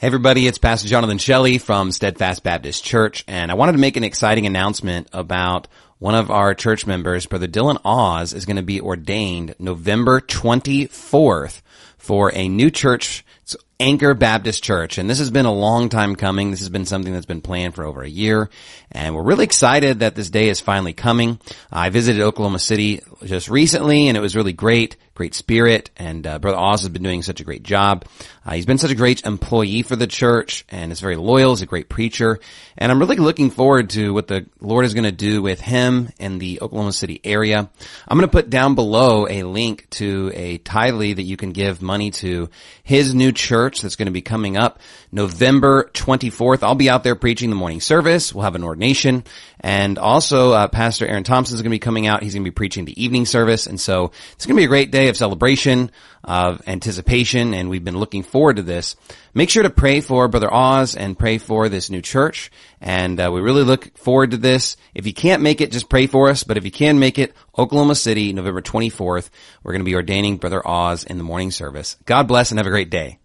Hey everybody, it's Pastor Jonathan Shelley from Steadfast Baptist Church, and I wanted to make an exciting announcement about one of our church members. Brother Dylan Oz is going to be ordained November 24th for a new church. It's Anchor Baptist Church, and this has been a long time coming. This has been something that's been planned for over a year, and we're really excited that this day is finally coming. I visited Oklahoma City just recently, and it was really great spirit, and Brother Oz has been doing such a great job. He's been such a great employee for the church, and is very loyal. He's a great preacher, and I'm really looking forward to what the Lord is going to do with him in the Oklahoma City area. I'm going to put down below a link to a Tithely that you can give money to his new church that's going to be coming up November 24th. I'll be out there preaching the morning service. We'll have an ordination, and also Pastor Aaron Thompson is going to be coming out. He's going to be preaching the evening service, and so it's going to be a great day of celebration, of anticipation, and we've been looking forward to this. Make sure to pray for Brother Oz and pray for this new church, and we really look forward to this. If you can't make it, just pray for us, but if you can make it, Oklahoma City, November 24th, we're going to be ordaining Brother Oz in the morning service. God bless and have a great day.